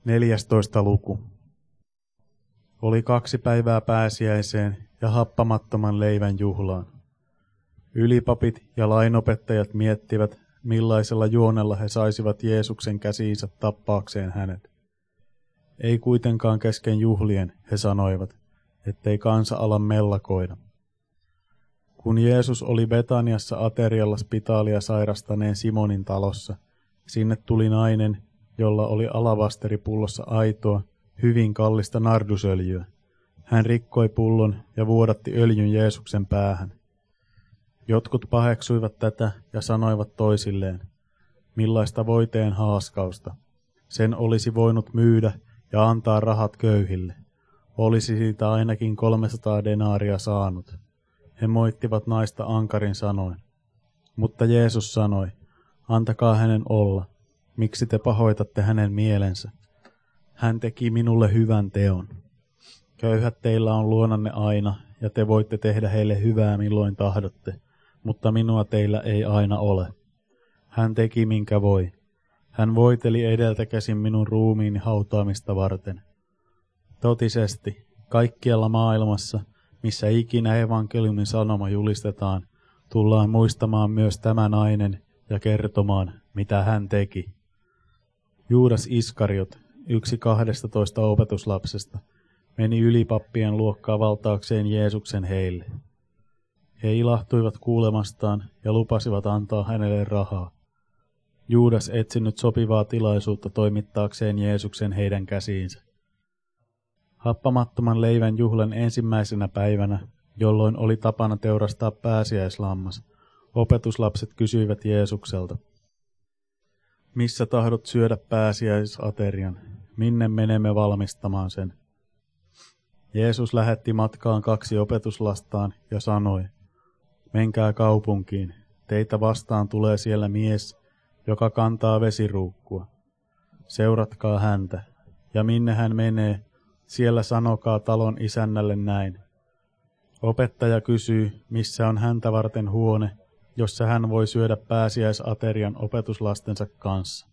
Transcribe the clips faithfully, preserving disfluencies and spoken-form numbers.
neljästoista luku. Oli kaksi päivää pääsiäiseen ja happamattoman leivän juhlaan. Ylipapit ja lainopettajat miettivät, millaisella juonella he saisivat Jeesuksen käsiinsä tappaakseen hänet. Ei kuitenkaan kesken juhlien, he sanoivat, ettei kansa ala mellakoida. Kun Jeesus oli Betaniassa aterialla spitaalia sairastaneen Simonin talossa, sinne tuli nainen, jolla oli alabasteripullossa aitoa, hyvin kallista nardusöljyä. Hän rikkoi pullon ja vuodatti öljyn Jeesuksen päähän. Jotkut paheksuivat tätä ja sanoivat toisilleen, millaista voiteen haaskausta. Sen olisi voinut myydä ja antaa rahat köyhille. Olisi siitä ainakin kolmesataa denaaria saanut. He moittivat naista ankarin sanoin. Mutta Jeesus sanoi, antakaa hänen olla. Miksi te pahoitatte hänen mielensä? Hän teki minulle hyvän teon. Köyhät teillä on luonanne aina, ja te voitte tehdä heille hyvää milloin tahdotte, mutta minua teillä ei aina ole. Hän teki minkä voi. Hän voiteli edeltä käsin minun ruumiini hautaamista varten. Totisesti, kaikkialla maailmassa, missä ikinä evankeliumin sanoma julistetaan, tullaan muistamaan myös tämä nainen ja kertomaan, mitä hän teki. Juudas Iskariot, yksi kahdestatoista opetuslapsesta, meni ylipappien luokkaa valtaakseen Jeesuksen heille. He ilahtuivat kuulemastaan ja lupasivat antaa hänelle rahaa. Juudas etsi nyt sopivaa tilaisuutta toimittaakseen Jeesuksen heidän käsiinsä. Happamattoman leivän juhlan ensimmäisenä päivänä, jolloin oli tapana teurastaa pääsiäislammas, opetuslapset kysyivät Jeesukselta, missä tahdot syödä pääsiäisaterian, minne menemme valmistamaan sen? Jeesus lähetti matkaan kaksi opetuslastaan ja sanoi, menkää kaupunkiin, teitä vastaan tulee siellä mies, joka kantaa vesiruukkua. Seuratkaa häntä, ja minne hän menee, siellä sanokaa talon isännälle näin. Opettaja kysyy, missä on häntä varten huone, jossa hän voi syödä pääsiäisaterian opetuslastensa kanssa.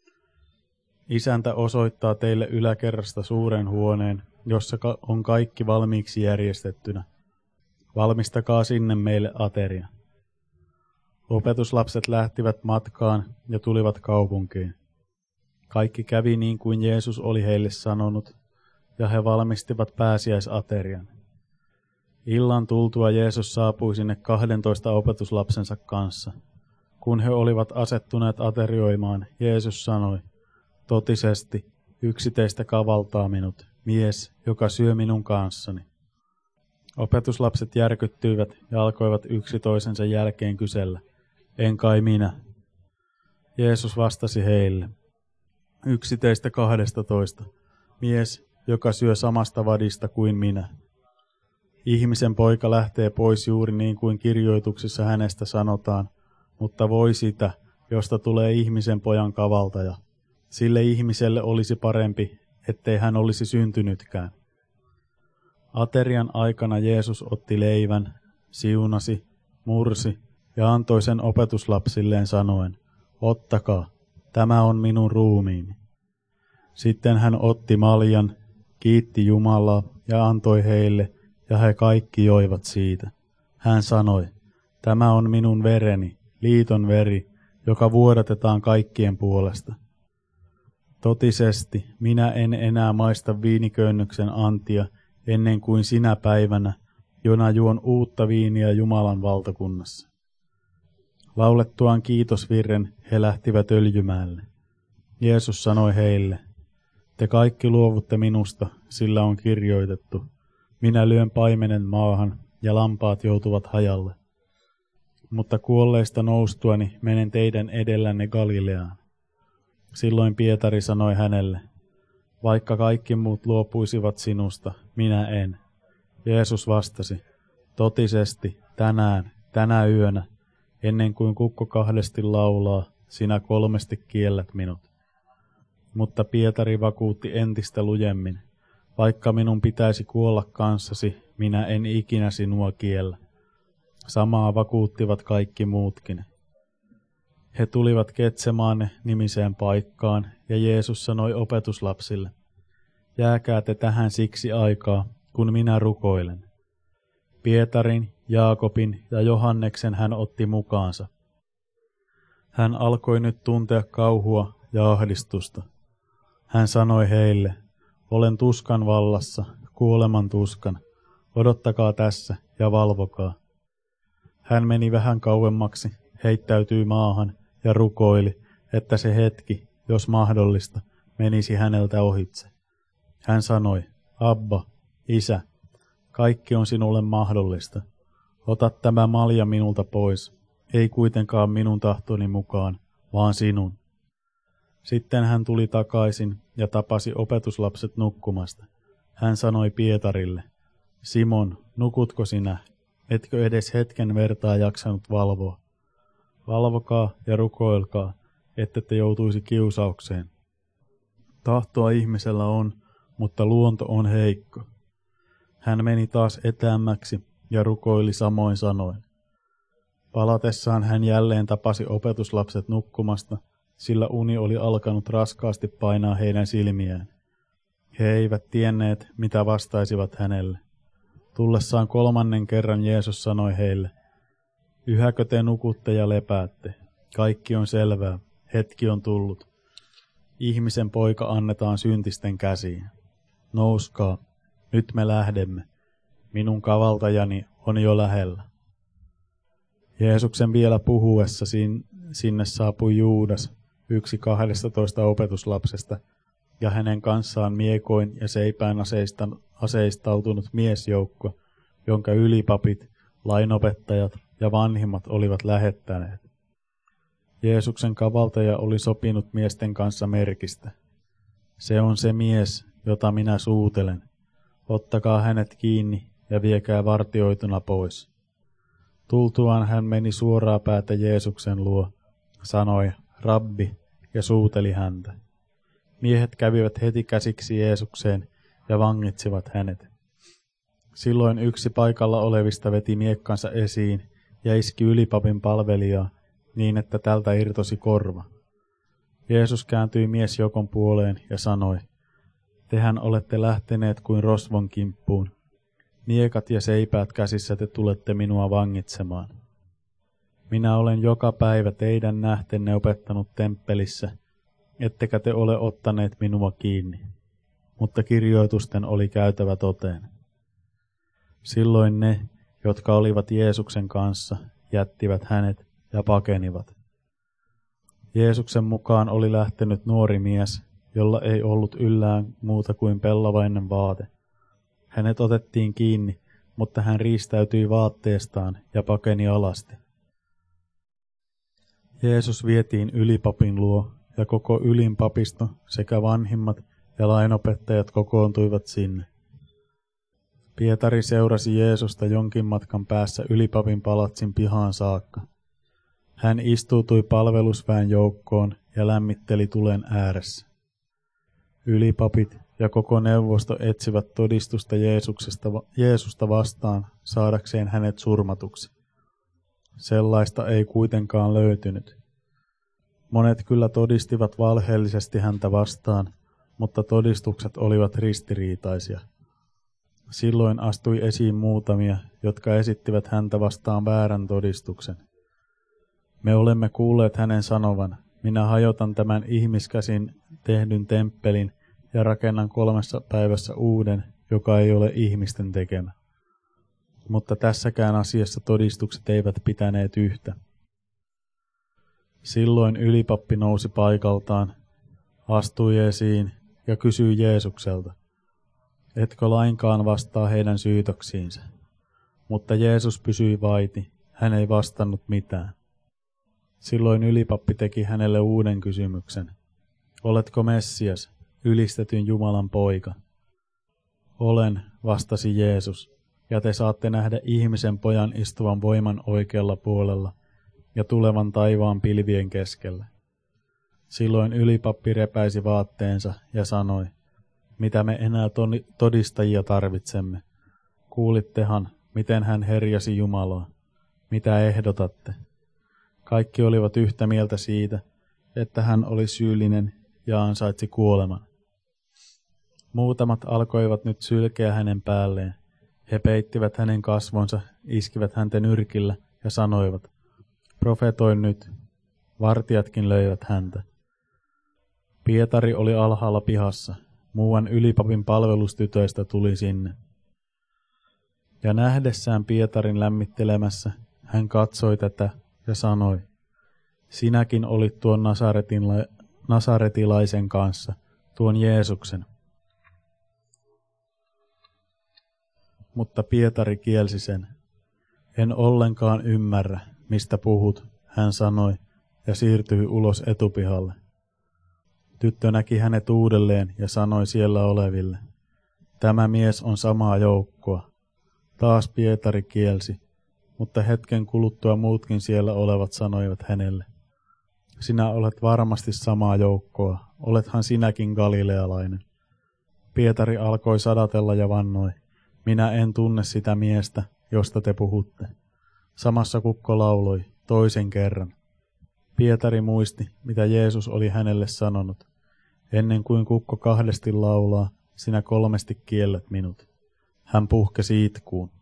Isäntä osoittaa teille yläkerrasta suuren huoneen, jossa on kaikki valmiiksi järjestettynä. Valmistakaa sinne meille ateria. Opetuslapset lähtivät matkaan ja tulivat kaupunkiin. Kaikki kävi niin kuin Jeesus oli heille sanonut, ja he valmistivat pääsiäisaterian. Illan tultua Jeesus saapui sinne kahdentoista opetuslapsensa kanssa. Kun he olivat asettuneet aterioimaan, Jeesus sanoi, totisesti, yksi teistä kavaltaa minut, mies, joka syö minun kanssani. Opetuslapset järkyttyivät ja alkoivat yksi toisensa jälkeen kysellä, en kai minä. Jeesus vastasi heille, yksi teistä kahdesta toista, mies, joka syö samasta vadista kuin minä. Ihmisen poika lähtee pois juuri niin kuin kirjoituksissa hänestä sanotaan, mutta voi sitä, josta tulee ihmisen pojan kavaltaja. Sille ihmiselle olisi parempi, ettei hän olisi syntynytkään. Aterian aikana Jeesus otti leivän, siunasi, mursi ja antoi sen opetuslapsilleen sanoen, ottakaa, tämä on minun ruumiini. Sitten hän otti maljan, kiitti Jumalaa ja antoi heille, ja he kaikki joivat siitä. Hän sanoi, tämä on minun vereni, liiton veri, joka vuodatetaan kaikkien puolesta. Totisesti, minä en enää maista viiniköynnöksen antia ennen kuin sinä päivänä, jona juon uutta viiniä Jumalan valtakunnassa. Laulettuaan kiitosvirren he lähtivät Öljymäelle. Jeesus sanoi heille, te kaikki luovutte minusta, sillä on kirjoitettu, minä lyön paimenen maahan ja lampaat joutuvat hajalle. Mutta kuolleista noustuani menen teidän edellänne Galileaan. Silloin Pietari sanoi hänelle, vaikka kaikki muut luopuisivat sinusta, minä en. Jeesus vastasi, totisesti, tänään, tänä yönä, ennen kuin kukko kahdesti laulaa, sinä kolmesti kiellät minut. Mutta Pietari vakuutti entistä lujemmin, vaikka minun pitäisi kuolla kanssasi, minä en ikinä sinua kiellä. Samaa vakuuttivat kaikki muutkin. He tulivat Getsemaane nimiseen paikkaan, ja Jeesus sanoi opetuslapsille, jääkää te tähän siksi aikaa, kun minä rukoilen. Pietarin, Jaakobin ja Johanneksen hän otti mukaansa. Hän alkoi nyt tuntea kauhua ja ahdistusta. Hän sanoi heille, olen tuskan vallassa, kuoleman tuskan, odottakaa tässä ja valvokaa. Hän meni vähän kauemmaksi, heittäytyi maahan ja rukoili, että se hetki, jos mahdollista, menisi häneltä ohitse. Hän sanoi, Abba, Isä, kaikki on sinulle mahdollista. Ota tämä malja minulta pois, ei kuitenkaan minun tahtoni mukaan, vaan sinun. Sitten hän tuli takaisin ja tapasi opetuslapset nukkumasta. Hän sanoi Pietarille, Simon, nukutko sinä? Etkö edes hetken vertaa jaksanut valvoa? Valvokaa ja rukoilkaa, ettette joutuisi kiusaukseen. Tahtoa ihmisellä on, mutta luonto on heikko. Hän meni taas etäämmäksi ja rukoili samoin sanoin. Palatessaan hän jälleen tapasi opetuslapset nukkumasta, sillä uni oli alkanut raskaasti painaa heidän silmiään. He eivät tienneet, mitä vastaisivat hänelle. Tullessaan kolmannen kerran Jeesus sanoi heille, yhäkö te nukutte ja lepäätte? Kaikki on selvää, hetki on tullut. Ihmisen poika annetaan syntisten käsiin. Nouskaa, nyt me lähdemme. Minun kavaltajani on jo lähellä. Jeesuksen vielä puhuessa sinne saapui Juudas, yksi kahdestatoista opetuslapsesta, ja hänen kanssaan miekoin ja seipään aseistautunut miesjoukko, jonka ylipapit, lainopettajat ja vanhimmat olivat lähettäneet. Jeesuksen kavaltaja oli sopinut miesten kanssa merkistä. Se on se mies, jota minä suutelen. Ottakaa hänet kiinni ja viekää vartioituna pois. Tultuaan hän meni suoraa päätä Jeesuksen luo, sanoi, Rabbi, ja suuteli häntä. Miehet kävivät heti käsiksi Jeesukseen ja vangitsivat hänet. Silloin yksi paikalla olevista veti miekkansa esiin ja iski ylipapin palvelijaa niin, että tältä irtosi korva. Jeesus kääntyi miesjoukon puoleen ja sanoi, tehän olette lähteneet kuin rosvon kimppuun. Miekat ja seipäät käsissä te tulette minua vangitsemaan. Minä olen joka päivä teidän nähtenne opettanut temppelissä, ettekä te ole ottaneet minua kiinni. Mutta kirjoitusten oli käytävä toteen. Silloin ne, jotka olivat Jeesuksen kanssa, jättivät hänet ja pakenivat. Jeesuksen mukaan oli lähtenyt nuori mies, jolla ei ollut yllään muuta kuin pellavainen vaate. Hänet otettiin kiinni, mutta hän riistäytyi vaatteestaan ja pakeni alasti. Jeesus vietiin ylipapin luo, ja koko ylinpapisto sekä vanhimmat ja lainopettajat kokoontuivat sinne. Pietari seurasi Jeesusta jonkin matkan päässä ylipapin palatsin pihaan saakka. Hän istuutui palvelusväen joukkoon ja lämmitteli tulen ääressä. Ylipapit ja koko neuvosto etsivät todistusta Jeesuksesta, Jeesusta vastaan saadakseen hänet surmatuksi. Sellaista ei kuitenkaan löytynyt. Monet kyllä todistivat valheellisesti häntä vastaan, mutta todistukset olivat ristiriitaisia. Silloin astui esiin muutamia, jotka esittivät häntä vastaan väärän todistuksen. Me olemme kuulleet hänen sanovan, minä hajotan tämän ihmiskäsin tehdyn temppelin ja rakennan kolmessa päivässä uuden, joka ei ole ihmisten tekemä. Mutta tässäkään asiassa todistukset eivät pitäneet yhtä. Silloin ylipappi nousi paikaltaan, astui esiin ja kysyi Jeesukselta, etkö lainkaan vastaa heidän syytöksiinsä? Mutta Jeesus pysyi vaiti, hän ei vastannut mitään. Silloin ylipappi teki hänelle uuden kysymyksen. Oletko Messias, ylistetyn Jumalan poika? Olen, vastasi Jeesus, ja te saatte nähdä ihmisen pojan istuvan voiman oikealla puolella ja tulevan taivaan pilvien keskellä. Silloin ylipappi repäisi vaatteensa ja sanoi, mitä me enää todistajia tarvitsemme. Kuulittehan, miten hän herjasi Jumalaa. Mitä ehdotatte? Kaikki olivat yhtä mieltä siitä, että hän oli syyllinen ja ansaitsi kuoleman. Muutamat alkoivat nyt sylkeä hänen päälleen. He peittivät hänen kasvonsa, iskivät häntä nyrkillä ja sanoivat, profetoi nyt. Vartijatkin löivät häntä. Pietari oli alhaalla pihassa. Muuan ylipapin palvelustytöistä tuli sinne. Ja nähdessään Pietarin lämmittelemässä, hän katsoi tätä ja sanoi, sinäkin olit tuon nasaretilaisen kanssa, tuon Jeesuksen. Mutta Pietari kielsi sen. En ollenkaan ymmärrä, mistä puhut, hän sanoi, ja siirtyi ulos etupihalle. Tyttö näki hänet uudelleen ja sanoi siellä oleville, tämä mies on samaa joukkoa. Taas Pietari kielsi, mutta hetken kuluttua muutkin siellä olevat sanoivat hänelle, sinä olet varmasti samaa joukkoa, olethan sinäkin galilealainen. Pietari alkoi sadatella ja vannoi, minä en tunne sitä miestä, josta te puhutte. Samassa kukko lauloi, toisen kerran. Pietari muisti, mitä Jeesus oli hänelle sanonut. Ennen kuin kukko kahdesti laulaa, sinä kolmesti kiellät minut. Hän puhkesi itkuun.